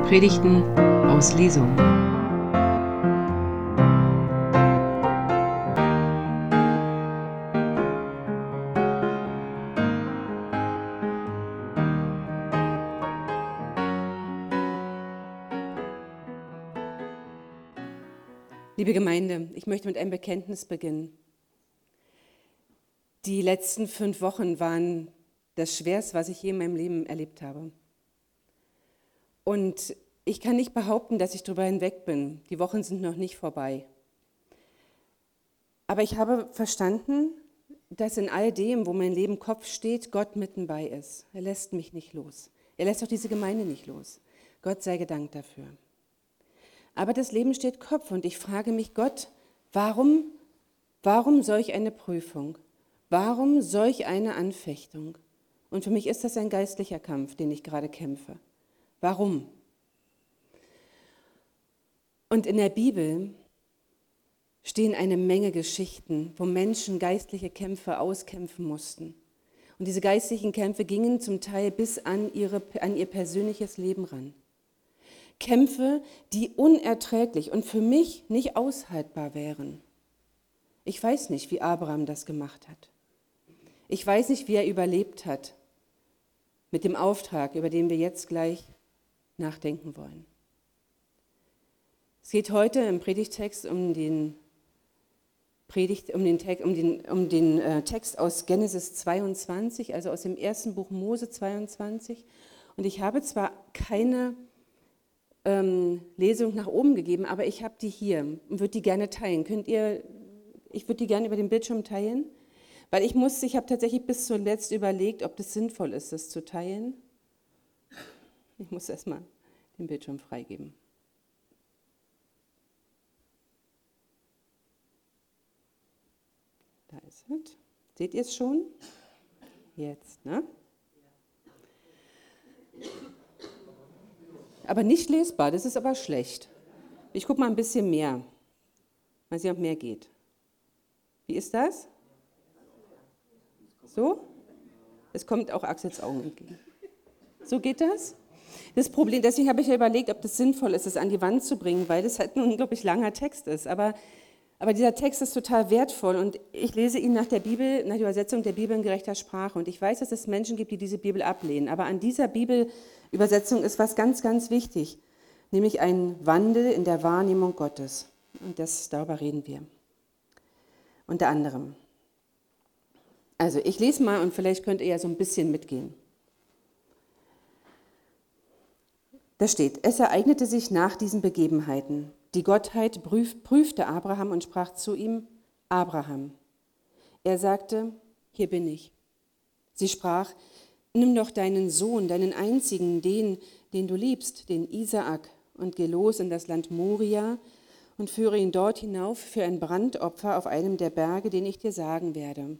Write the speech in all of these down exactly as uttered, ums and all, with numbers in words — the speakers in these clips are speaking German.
Predigten aus Lesung. Liebe Gemeinde, ich möchte mit einem Bekenntnis beginnen. Die letzten fünf Wochen waren das Schwerste, was ich je in meinem Leben erlebt habe. Und ich kann nicht behaupten, dass ich darüber hinweg bin. Die Wochen sind noch nicht vorbei. Aber ich habe verstanden, dass in all dem, wo mein Leben Kopf steht, Gott mitten bei ist. Er lässt mich nicht los. Er lässt auch diese Gemeinde nicht los. Gott sei gedankt dafür. Aber das Leben steht Kopf und ich frage mich, Gott, warum, warum solch eine Prüfung? Warum solch eine Anfechtung? Und für mich ist das ein geistlicher Kampf, den ich gerade kämpfe. Warum? Und in der Bibel stehen eine Menge Geschichten, wo Menschen geistliche Kämpfe auskämpfen mussten. Und diese geistlichen Kämpfe gingen zum Teil bis an, ihre, an ihr persönliches Leben ran. Kämpfe, die unerträglich und für mich nicht aushaltbar wären. Ich weiß nicht, wie Abraham das gemacht hat. Ich weiß nicht, wie er überlebt hat mit dem Auftrag, über den wir jetzt gleich nachdenken wollen. Es geht heute im Predigtext um den, Predigt, um den, um den, um den äh, Text aus Genesis zweiundzwanzig, also aus dem ersten Buch Mose zweiundzwanzig. Und ich habe zwar keine ähm, Lesung nach oben gegeben, aber ich habe die hier und würde die gerne teilen. Könnt ihr, ich würde die gerne über den Bildschirm teilen, weil ich muss, ich habe tatsächlich bis zuletzt überlegt, ob das sinnvoll ist, das zu teilen. Ich muss erstmal den Bildschirm freigeben. Da ist es. Seht ihr es schon? Jetzt, ne? Aber nicht lesbar, das ist aber schlecht. Ich gucke mal ein bisschen mehr. Mal sehen, ob mehr geht. Wie ist das? So? Es kommt auch Axels Augen entgegen. So geht das? Das Problem, deswegen habe ich ja überlegt, ob das sinnvoll ist, es an die Wand zu bringen, weil das halt ein unglaublich langer Text ist. Aber, aber dieser Text ist total wertvoll und ich lese ihn nach der Bibel, nach der Übersetzung der Bibel in gerechter Sprache. Und ich weiß, dass es Menschen gibt, die diese Bibel ablehnen. Aber an dieser Bibelübersetzung ist was ganz, ganz wichtig, nämlich ein Wandel in der Wahrnehmung Gottes. Und das, darüber reden wir. Unter anderem. Also ich lese mal und vielleicht könnt ihr ja so ein bisschen mitgehen. Da steht, es ereignete sich nach diesen Begebenheiten. Die Gottheit prüf, prüfte Abraham und sprach zu ihm, Abraham. Er sagte, hier bin ich. Sie sprach, nimm doch deinen Sohn, deinen einzigen, den, den du liebst, den Isaak, und geh los in das Land Moria und führe ihn dort hinauf für ein Brandopfer auf einem der Berge, den ich dir sagen werde.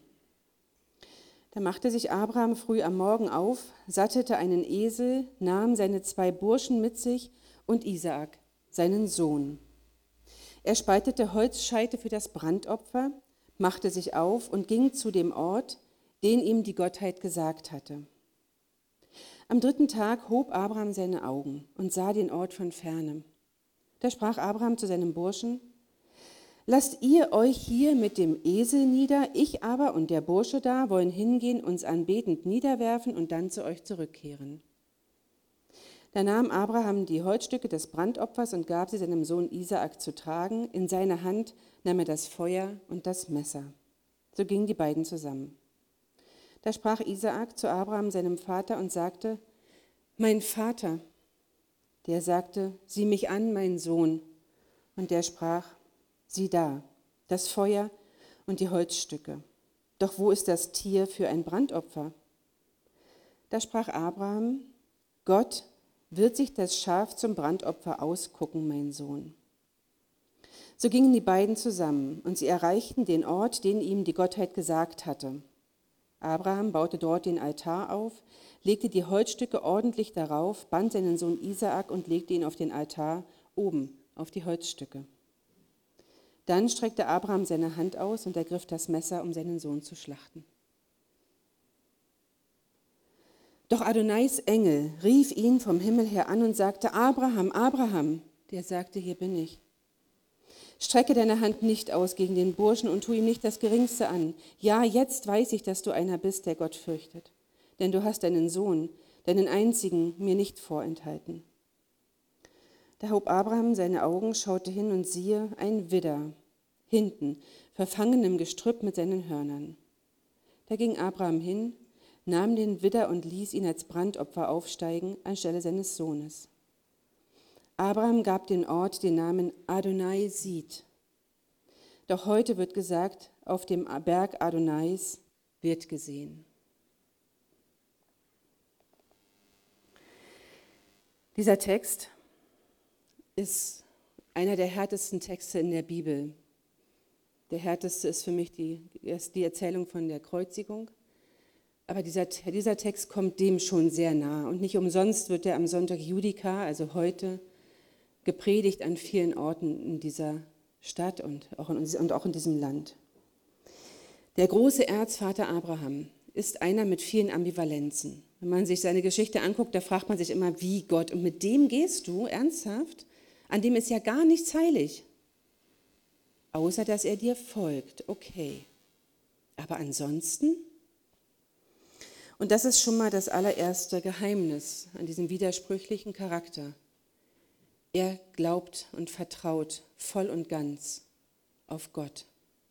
Da machte sich Abraham früh am Morgen auf, sattete einen Esel, nahm seine zwei Burschen mit sich und Isaak, seinen Sohn. Er spaltete Holzscheite für das Brandopfer, machte sich auf und ging zu dem Ort, den ihm die Gottheit gesagt hatte. Am dritten Tag hob Abraham seine Augen und sah den Ort von ferne. Da sprach Abraham zu seinem Burschen, lasst ihr euch hier mit dem Esel nieder, ich aber und der Bursche da wollen hingehen, uns anbetend niederwerfen und dann zu euch zurückkehren. Da nahm Abraham die Holzstücke des Brandopfers und gab sie seinem Sohn Isaak zu tragen. In seine Hand nahm er das Feuer und das Messer. So gingen die beiden zusammen. Da sprach Isaak zu Abraham, seinem Vater, und sagte, mein Vater. Der sagte, sieh mich an, mein Sohn. Und der sprach, sieh da, das Feuer und die Holzstücke. Doch wo ist das Tier für ein Brandopfer? Da sprach Abraham, Gott wird sich das Schaf zum Brandopfer ausgucken, mein Sohn. So gingen die beiden zusammen und sie erreichten den Ort, den ihm die Gottheit gesagt hatte. Abraham baute dort den Altar auf, legte die Holzstücke ordentlich darauf, band seinen Sohn Isaak und legte ihn auf den Altar oben auf die Holzstücke. Dann streckte Abraham seine Hand aus und ergriff das Messer, um seinen Sohn zu schlachten. Doch Adonais Engel rief ihn vom Himmel her an und sagte, Abraham, Abraham. Der sagte, hier bin ich. Strecke deine Hand nicht aus gegen den Burschen und tu ihm nicht das Geringste an. Ja, jetzt weiß ich, dass du einer bist, der Gott fürchtet. Denn du hast deinen Sohn, deinen einzigen, mir nicht vorenthalten. Da hob Abraham seine Augen, schaute hin und siehe, ein Widder, hinten, verfangen im Gestrüpp mit seinen Hörnern. Da ging Abraham hin, nahm den Widder und ließ ihn als Brandopfer aufsteigen anstelle seines Sohnes. Abraham gab den Ort den Namen Adonai sieht. Doch heute wird gesagt, auf dem Berg Adonais wird gesehen. Dieser Text ist einer der härtesten Texte in der Bibel. Der härteste ist für mich die, ist die Erzählung von der Kreuzigung. Aber dieser, dieser Text kommt dem schon sehr nah. Und nicht umsonst wird er am Sonntag Judika, also heute, gepredigt an vielen Orten in dieser Stadt und auch in, und auch in diesem Land. Der große Erzvater Abraham ist einer mit vielen Ambivalenzen. Wenn man sich seine Geschichte anguckt, da fragt man sich immer, wie Gott? Und mit dem gehst du ernsthaft? An dem ist ja gar nichts heilig. Außer, dass er dir folgt. Okay. Aber ansonsten? Und das ist schon mal das allererste Geheimnis an diesem widersprüchlichen Charakter. Er glaubt und vertraut voll und ganz auf Gott.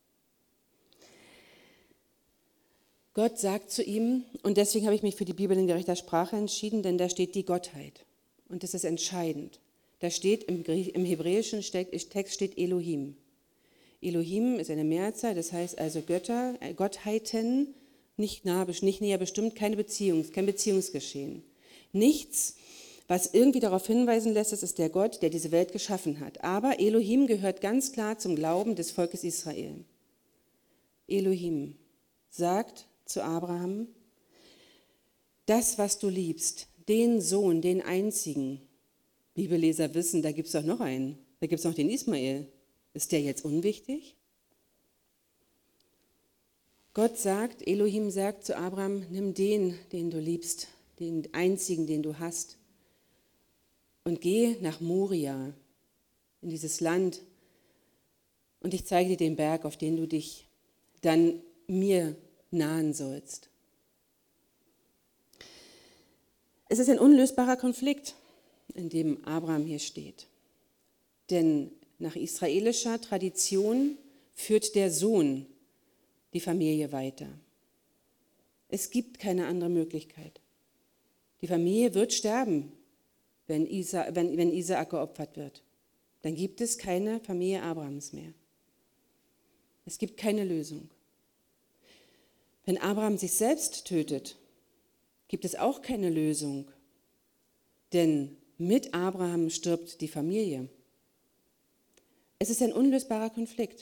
Gott sagt zu ihm, und deswegen habe ich mich für die Bibel in gerechter Sprache entschieden, denn da steht die Gottheit. Und das ist entscheidend. Da steht im, im hebräischen Text steht Elohim. Elohim ist eine Mehrzahl, das heißt also Götter, Gottheiten, nicht, nah, nicht näher bestimmt, keine Beziehung, kein Beziehungsgeschehen. Nichts, was irgendwie darauf hinweisen lässt, es ist der Gott, der diese Welt geschaffen hat. Aber Elohim gehört ganz klar zum Glauben des Volkes Israel. Elohim sagt zu Abraham, das, was du liebst, den Sohn, den einzigen, Bibelleser wissen, da gibt es doch noch einen, da gibt es noch den Ismael. Ist der jetzt unwichtig? Gott sagt, Elohim sagt zu Abraham, nimm den, den du liebst, den einzigen, den du hast, und geh nach Moria, in dieses Land, und ich zeige dir den Berg, auf den du dich dann mir nahen sollst. Es ist ein unlösbarer Konflikt, in dem Abraham hier steht. Denn nach israelischer Tradition führt der Sohn die Familie weiter. Es gibt keine andere Möglichkeit. Die Familie wird sterben, wenn, Isa, wenn, wenn Isaak geopfert wird. Dann gibt es keine Familie Abrahams mehr. Es gibt keine Lösung. Wenn Abraham sich selbst tötet, gibt es auch keine Lösung. Denn mit Abraham stirbt die Familie. Es ist ein unlösbarer Konflikt.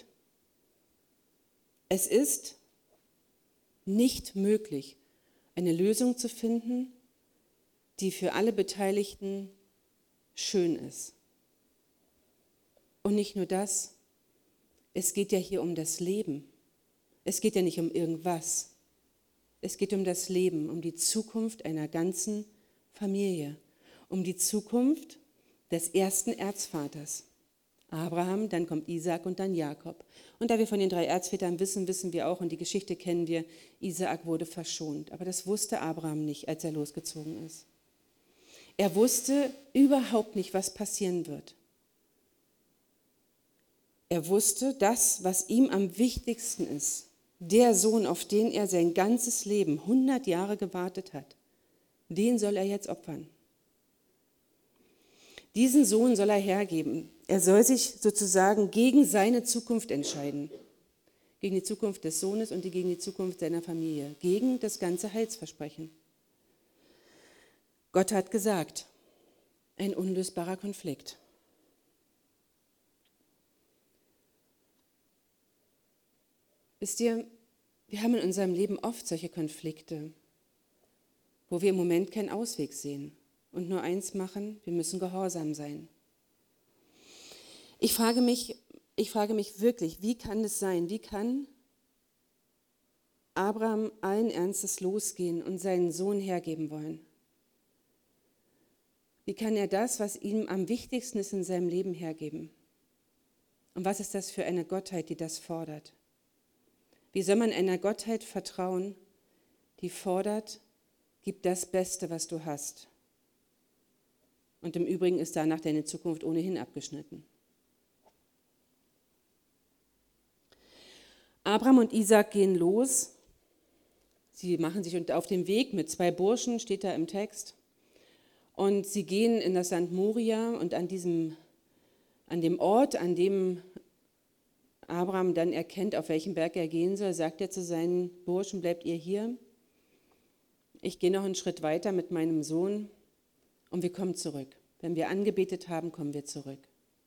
Es ist nicht möglich, eine Lösung zu finden, die für alle Beteiligten schön ist. Und nicht nur das, es geht ja hier um das Leben. Es geht ja nicht um irgendwas. Es geht um das Leben, um die Zukunft einer ganzen Familie, um die Zukunft des ersten Erzvaters. Abraham, dann kommt Isaak und dann Jakob. Und da wir von den drei Erzvätern wissen, wissen wir auch, und die Geschichte kennen wir, Isaak wurde verschont. Aber das wusste Abraham nicht, als er losgezogen ist. Er wusste überhaupt nicht, was passieren wird. Er wusste, das, was ihm am wichtigsten ist, der Sohn, auf den er sein ganzes Leben, hundert Jahre gewartet hat, den soll er jetzt opfern. Diesen Sohn soll er hergeben. Er soll sich sozusagen gegen seine Zukunft entscheiden. Gegen die Zukunft des Sohnes und gegen die Zukunft seiner Familie. Gegen das ganze Heilsversprechen. Gott hat gesagt, ein unlösbarer Konflikt. Wisst ihr, wir haben in unserem Leben oft solche Konflikte, wo wir im Moment keinen Ausweg sehen und nur eins machen, wir müssen gehorsam sein. Ich frage mich, ich frage mich wirklich, wie kann es sein, wie kann Abraham allen Ernstes losgehen und seinen Sohn hergeben wollen? Wie kann er das, was ihm am wichtigsten ist, in seinem Leben hergeben? Und was ist das für eine Gottheit, die das fordert? Wie soll man einer Gottheit vertrauen, die fordert, gib das Beste, was du hast? Und im Übrigen ist danach deine Zukunft ohnehin abgeschnitten. Abraham und Isaak gehen los. Sie machen sich auf den Weg mit zwei Burschen, steht da im Text. Und sie gehen in das Land Moria und an, diesem, an dem Ort, an dem Abraham dann erkennt, auf welchen Berg er gehen soll, sagt er zu seinen Burschen, bleibt ihr hier. Ich gehe noch einen Schritt weiter mit meinem Sohn und wir kommen zurück. Wenn wir angebetet haben, kommen wir zurück.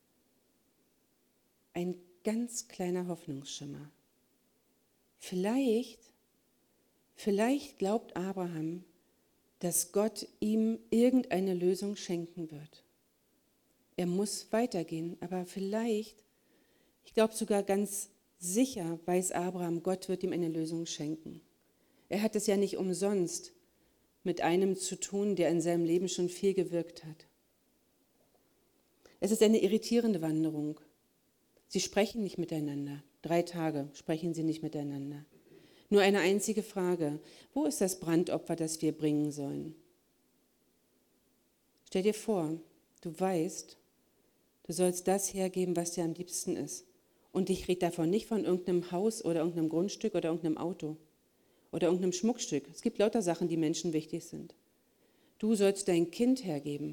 Ein ganz kleiner Hoffnungsschimmer. Vielleicht, vielleicht glaubt Abraham, dass Gott ihm irgendeine Lösung schenken wird. Er muss weitergehen, aber vielleicht, ich glaube sogar ganz sicher, weiß Abraham, Gott wird ihm eine Lösung schenken. Er hat es ja nicht umsonst mit einem zu tun, der in seinem Leben schon viel gewirkt hat. Es ist eine irritierende Wanderung. Sie sprechen nicht miteinander. Drei Tage sprechen sie nicht miteinander. Nur eine einzige Frage. Wo ist das Brandopfer, das wir bringen sollen? Stell dir vor, du weißt, du sollst das hergeben, was dir am liebsten ist. Und ich rede davon nicht von irgendeinem Haus oder irgendeinem Grundstück oder irgendeinem Auto oder irgendeinem Schmuckstück. Es gibt lauter Sachen, die Menschen wichtig sind. Du sollst dein Kind hergeben.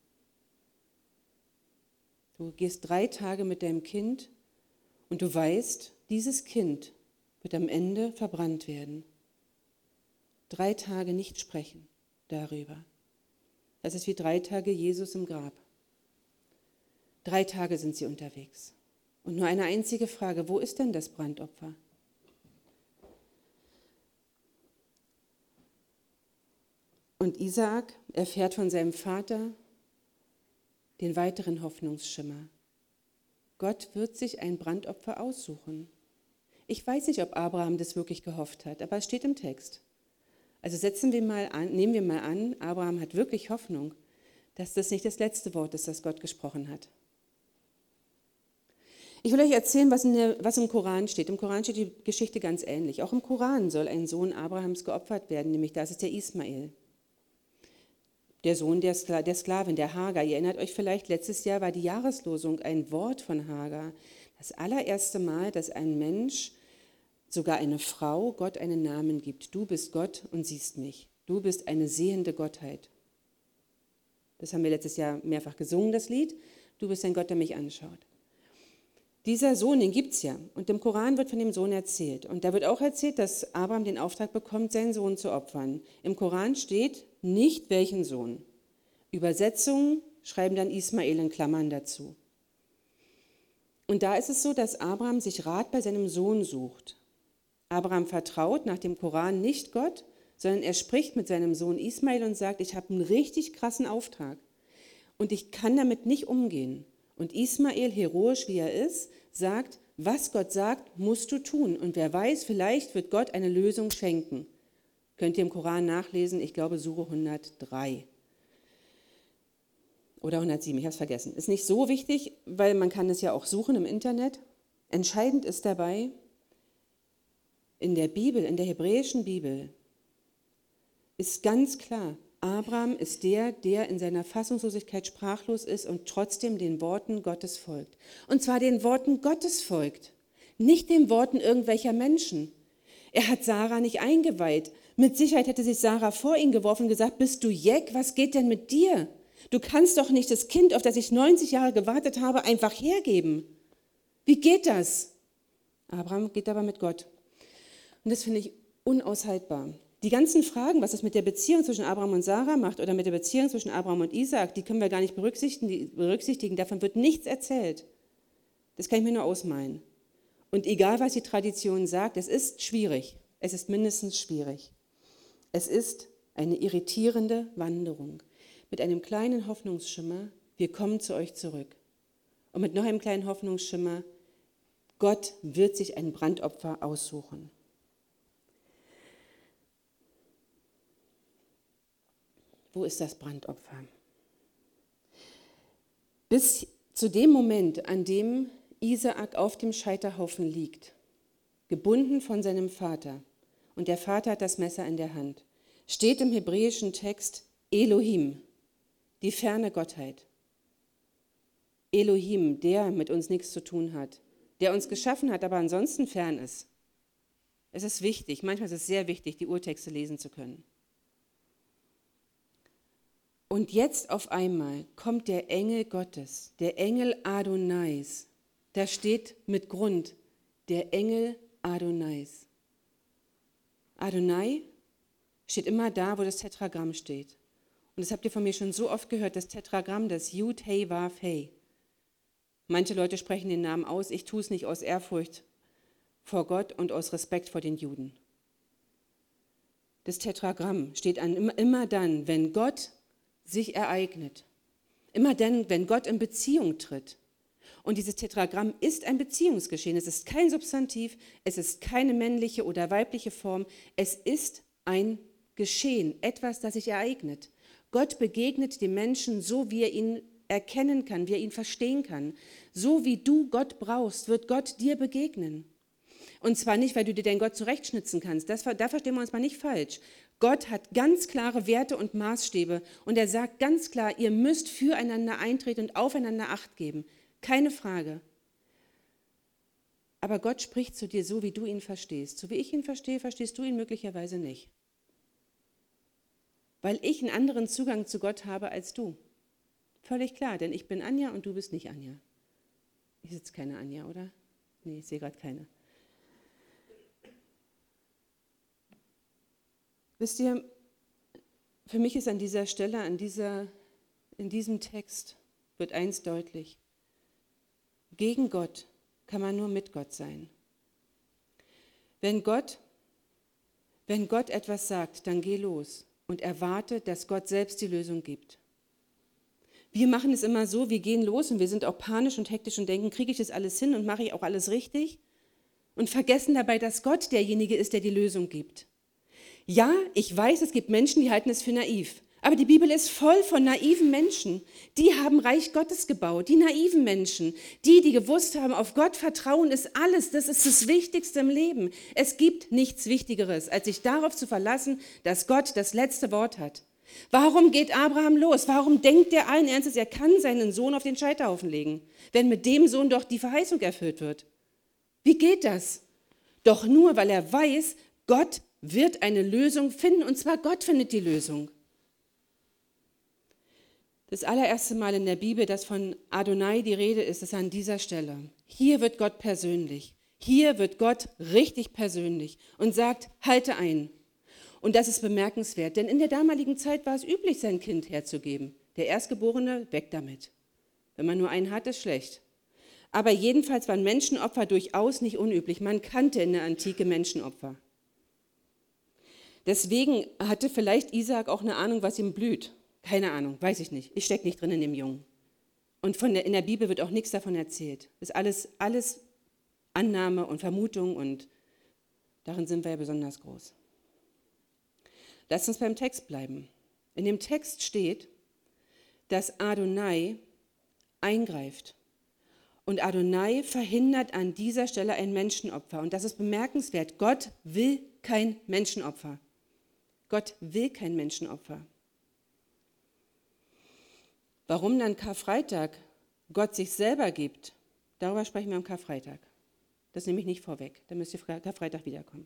Du gehst drei Tage mit deinem Kind und du weißt, dieses Kind wird am Ende verbrannt werden. Drei Tage nicht sprechen darüber. Das ist wie drei Tage Jesus im Grab. Drei Tage sind sie unterwegs. Und nur eine einzige Frage, wo ist denn das Brandopfer? Und Isaak erfährt von seinem Vater den weiteren Hoffnungsschimmer. Gott wird sich ein Brandopfer aussuchen. Ich weiß nicht, ob Abraham das wirklich gehofft hat, aber es steht im Text. Also setzen wir mal an, nehmen wir mal an, Abraham hat wirklich Hoffnung, dass das nicht das letzte Wort ist, das Gott gesprochen hat. Ich will euch erzählen, was, in der, was im Koran steht. Im Koran steht die Geschichte ganz ähnlich. Auch im Koran soll ein Sohn Abrahams geopfert werden, nämlich das ist der Ismael. Der Sohn der, Skla- der Sklavin, der Hagar. Ihr erinnert euch vielleicht, letztes Jahr war die Jahreslosung ein Wort von Hagar. Das allererste Mal, dass ein Mensch, sogar eine Frau, Gott einen Namen gibt. Du bist Gott und siehst mich. Du bist eine sehende Gottheit. Das haben wir letztes Jahr mehrfach gesungen, das Lied. Du bist ein Gott, der mich anschaut. Dieser Sohn, den gibt es ja. Und im Koran wird von dem Sohn erzählt. Und da wird auch erzählt, dass Abraham den Auftrag bekommt, seinen Sohn zu opfern. Im Koran steht nicht, welchen Sohn. Übersetzungen schreiben dann Ismael in Klammern dazu. Und da ist es so, dass Abraham sich Rat bei seinem Sohn sucht. Abraham vertraut nach dem Koran nicht Gott, sondern er spricht mit seinem Sohn Ismael und sagt, ich habe einen richtig krassen Auftrag und ich kann damit nicht umgehen. Und Ismael, heroisch wie er ist, sagt, was Gott sagt, musst du tun. Und wer weiß, vielleicht wird Gott eine Lösung schenken. Könnt ihr im Koran nachlesen, ich glaube Sure hundertdrei oder hundertsieben, ich habe es vergessen. Ist nicht so wichtig, weil man kann es ja auch suchen im Internet. Entscheidend ist dabei, in der Bibel, in der hebräischen Bibel, ist ganz klar, Abraham ist der, der in seiner Fassungslosigkeit sprachlos ist und trotzdem den Worten Gottes folgt. Und zwar den Worten Gottes folgt, nicht den Worten irgendwelcher Menschen. Er hat Sarah nicht eingeweiht. Mit Sicherheit hätte sich Sarah vor ihn geworfen und gesagt, bist du Jeck, was geht denn mit dir? Du kannst doch nicht das Kind, auf das ich neunzig Jahre gewartet habe, einfach hergeben. Wie geht das? Abraham geht aber mit Gott. Und das finde ich unaushaltbar. Die ganzen Fragen, was es mit der Beziehung zwischen Abraham und Sarah macht oder mit der Beziehung zwischen Abraham und Isaak, die können wir gar nicht berücksichtigen. berücksichtigen. Davon wird nichts erzählt. Das kann ich mir nur ausmalen. Und egal, was die Tradition sagt, es ist schwierig. Es ist mindestens schwierig. Es ist eine irritierende Wanderung mit einem kleinen Hoffnungsschimmer, wir kommen zu euch zurück. Und mit noch einem kleinen Hoffnungsschimmer, Gott wird sich ein Brandopfer aussuchen. Wo ist das Brandopfer? Bis zu dem Moment, an dem Isaak auf dem Scheiterhaufen liegt, gebunden von seinem Vater, und der Vater hat das Messer in der Hand, steht im hebräischen Text Elohim, die ferne Gottheit. Elohim, der mit uns nichts zu tun hat, der uns geschaffen hat, aber ansonsten fern ist. Es ist wichtig, manchmal ist es sehr wichtig, die Urtexte lesen zu können. Und jetzt auf einmal kommt der Engel Gottes, der Engel Adonais. Da steht mit Grund, der Engel Adonais. Adonai steht immer da, wo das Tetragramm steht. Und das habt ihr von mir schon so oft gehört, das Tetragramm, das Yud, Hey, Vav, Hey. Manche Leute sprechen den Namen aus, ich tue es nicht aus Ehrfurcht vor Gott und aus Respekt vor den Juden. Das Tetragramm steht an, immer, immer dann, wenn Gott sich ereignet. Immer dann, wenn Gott in Beziehung tritt. Und dieses Tetragramm ist ein Beziehungsgeschehen. Es ist kein Substantiv, es ist keine männliche oder weibliche Form. Es ist ein Geschehen, etwas, das sich ereignet. Gott begegnet dem Menschen so, wie er ihn erkennen kann, wie er ihn verstehen kann. So wie du Gott brauchst, wird Gott dir begegnen. Und zwar nicht, weil du dir deinen Gott zurechtschnitzen kannst. Das, da verstehen wir uns mal nicht falsch. Gott hat ganz klare Werte und Maßstäbe und er sagt ganz klar, ihr müsst füreinander eintreten und aufeinander Acht geben. Keine Frage. Aber Gott spricht zu dir so, wie du ihn verstehst. So wie ich ihn verstehe, verstehst du ihn möglicherweise nicht. Weil ich einen anderen Zugang zu Gott habe als du. Völlig klar, denn ich bin Anja und du bist nicht Anja. Hier sitzt keine Anja, oder? Nee, ich sehe gerade keine. Wisst ihr, für mich ist an dieser Stelle, an dieser, in diesem Text wird eins deutlich. Gegen Gott kann man nur mit Gott sein. Wenn Gott, wenn Gott etwas sagt, dann geh los und erwarte, dass Gott selbst die Lösung gibt. Wir machen es immer so, wir gehen los und wir sind auch panisch und hektisch und denken, kriege ich das alles hin und mache ich auch alles richtig? Und vergessen dabei, dass Gott derjenige ist, der die Lösung gibt. Ja, ich weiß, es gibt Menschen, die halten es für naiv. Aber die Bibel ist voll von naiven Menschen. Die haben Reich Gottes gebaut, die naiven Menschen. Die, die gewusst haben, auf Gott vertrauen ist alles, das ist das Wichtigste im Leben. Es gibt nichts Wichtigeres, als sich darauf zu verlassen, dass Gott das letzte Wort hat. Warum geht Abraham los? Warum denkt er allen Ernstes, er kann seinen Sohn auf den Scheiterhaufen legen, wenn mit dem Sohn doch die Verheißung erfüllt wird? Wie geht das? Doch nur, weil er weiß, Gott wird eine Lösung finden, und zwar Gott findet die Lösung. Das allererste Mal in der Bibel, dass von Adonai die Rede ist, ist an dieser Stelle. Hier wird Gott persönlich. Hier wird Gott richtig persönlich und sagt, halte ein. Und das ist bemerkenswert, denn in der damaligen Zeit war es üblich, sein Kind herzugeben. Der Erstgeborene, weg damit. Wenn man nur einen hat, ist schlecht. Aber jedenfalls waren Menschenopfer durchaus nicht unüblich. Man kannte in der Antike Menschenopfer. Deswegen hatte vielleicht Isaak auch eine Ahnung, was ihm blüht. Keine Ahnung, weiß ich nicht. Ich stecke nicht drin in dem Jungen. Und von der, in der Bibel wird auch nichts davon erzählt. Das ist alles, alles Annahme und Vermutung und darin sind wir ja besonders groß. Lasst uns beim Text bleiben. In dem Text steht, dass Adonai eingreift. Und Adonai verhindert an dieser Stelle ein Menschenopfer. Und das ist bemerkenswert. Gott will kein Menschenopfer. Gott will kein Menschenopfer. Warum dann Karfreitag Gott sich selber gibt, darüber sprechen wir am Karfreitag. Das nehme ich nicht vorweg, da müsst ihr Karfreitag wiederkommen.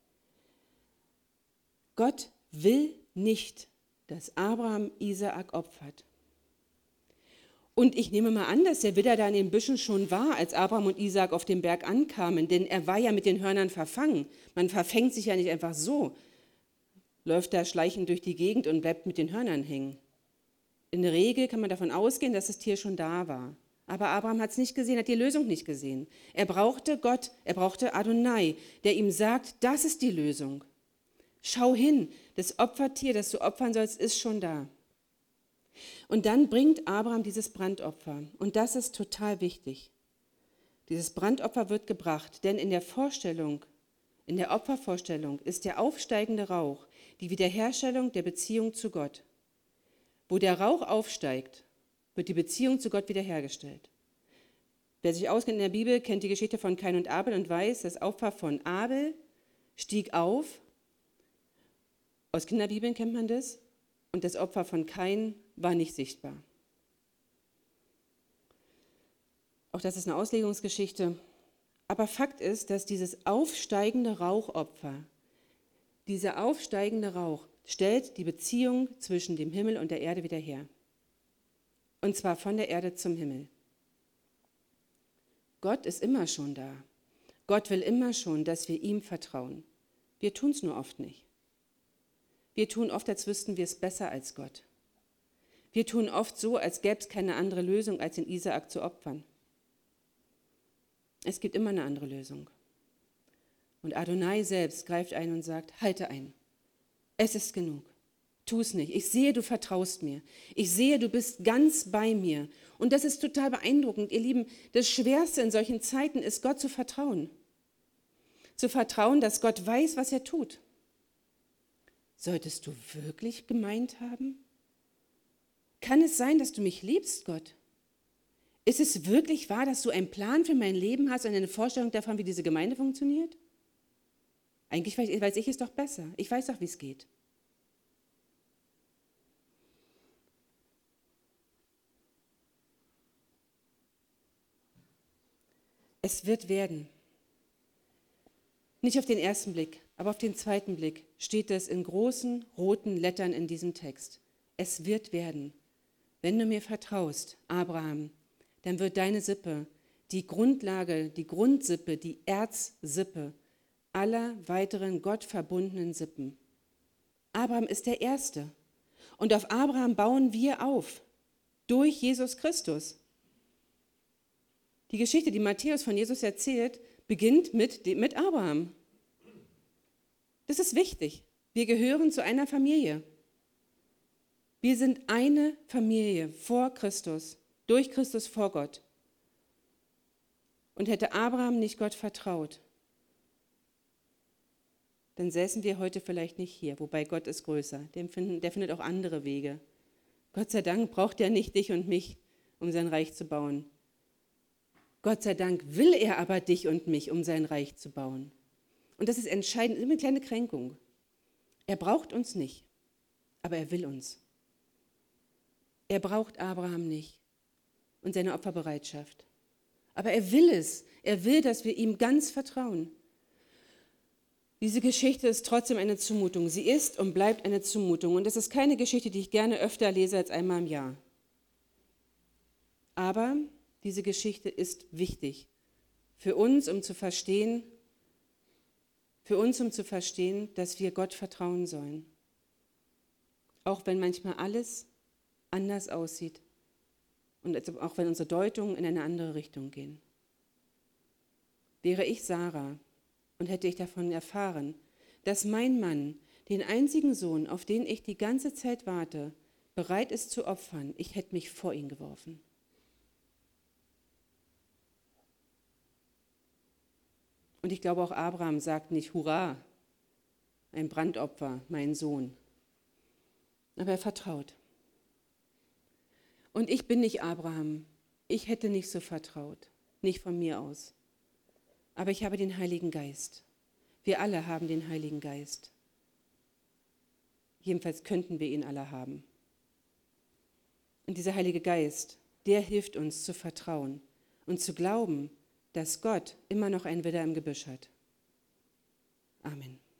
Gott will nicht, dass Abraham Isaak opfert. Und ich nehme mal an, dass der Widder da in den Büschen schon war, als Abraham und Isaak auf dem Berg ankamen, denn er war ja mit den Hörnern verfangen. Man verfängt sich ja nicht einfach so, läuft da schleichend durch die Gegend und bleibt mit den Hörnern hängen. In der Regel kann man davon ausgehen, dass das Tier schon da war. Aber Abraham hat es nicht gesehen, hat die Lösung nicht gesehen. Er brauchte Gott, er brauchte Adonai, der ihm sagt, das ist die Lösung. Schau hin, das Opfertier, das du opfern sollst, ist schon da. Und dann bringt Abraham dieses Brandopfer. Und das ist total wichtig. Dieses Brandopfer wird gebracht, denn in der Vorstellung, in der Opfervorstellung ist der aufsteigende Rauch die Wiederherstellung der Beziehung zu Gott. Wo der Rauch aufsteigt, wird die Beziehung zu Gott wiederhergestellt. Wer sich auskennt in der Bibel, kennt die Geschichte von Kain und Abel und weiß, das Opfer von Abel stieg auf. Aus Kinderbibeln kennt man das. Und das Opfer von Kain war nicht sichtbar. Auch das ist eine Auslegungsgeschichte. Aber Fakt ist, dass dieses aufsteigende Rauchopfer, dieser aufsteigende Rauch, stellt die Beziehung zwischen dem Himmel und der Erde wieder her. Und zwar von der Erde zum Himmel. Gott ist immer schon da. Gott will immer schon, dass wir ihm vertrauen. Wir tun es nur oft nicht. Wir tun oft, als wüssten wir es besser als Gott. Wir tun oft so, als gäbe es keine andere Lösung, als den Isaak zu opfern. Es gibt immer eine andere Lösung. Und Adonai selbst greift ein und sagt, halte ein. Es ist genug. Tu es nicht. Ich sehe, du vertraust mir. Ich sehe, du bist ganz bei mir. Und das ist total beeindruckend. Ihr Lieben, das Schwerste in solchen Zeiten ist, Gott zu vertrauen. Zu vertrauen, dass Gott weiß, was er tut. Solltest du wirklich gemeint haben? Kann es sein, dass du mich liebst, Gott? Ist es wirklich wahr, dass du einen Plan für mein Leben hast und eine Vorstellung davon, wie diese Gemeinde funktioniert? Eigentlich weiß ich es doch besser. Ich weiß doch, wie es geht. Es wird werden. Nicht auf den ersten Blick, aber auf den zweiten Blick steht es in großen roten Lettern in diesem Text. Es wird werden. Wenn du mir vertraust, Abraham, dann wird deine Sippe die Grundlage, die Grundsippe, die Erzsippe aller weiteren gottverbundenen Sippen. Abraham ist der Erste. Und auf Abraham bauen wir auf, durch Jesus Christus. Die Geschichte, die Matthäus von Jesus erzählt, beginnt mit, mit Abraham. Das ist wichtig. Wir gehören zu einer Familie. Wir sind eine Familie vor Christus, durch Christus vor Gott. Und hätte Abraham nicht Gott vertraut, dann säßen wir heute vielleicht nicht hier, wobei Gott ist größer. Der findet, der findet auch andere Wege. Gott sei Dank braucht er nicht dich und mich, um sein Reich zu bauen. Gott sei Dank will er aber dich und mich, um sein Reich zu bauen. Und das ist entscheidend, immer eine kleine Kränkung. Er braucht uns nicht, aber er will uns. Er braucht Abraham nicht und seine Opferbereitschaft. Aber er will es. Er will, dass wir ihm ganz vertrauen. Diese Geschichte ist trotzdem eine Zumutung. Sie ist und bleibt eine Zumutung. Und es ist keine Geschichte, die ich gerne öfter lese als einmal im Jahr. Aber diese Geschichte ist wichtig für uns, um zu verstehen, für uns, um zu verstehen, dass wir Gott vertrauen sollen. Auch wenn manchmal alles anders aussieht und auch wenn unsere Deutungen in eine andere Richtung gehen. Wäre ich Sarah und hätte ich davon erfahren, dass mein Mann, den einzigen Sohn, auf den ich die ganze Zeit warte, bereit ist zu opfern, ich hätte mich vor ihn geworfen. Und ich glaube, auch Abraham sagt nicht, Hurra, ein Brandopfer, mein Sohn. Aber er vertraut. Und ich bin nicht Abraham. Ich hätte nicht so vertraut, nicht von mir aus. Aber ich habe den Heiligen Geist. Wir alle haben den Heiligen Geist. Jedenfalls könnten wir ihn alle haben. Und dieser Heilige Geist, der hilft uns zu vertrauen und zu glauben, dass Gott immer noch ein Widder im Gebüsch hat. Amen.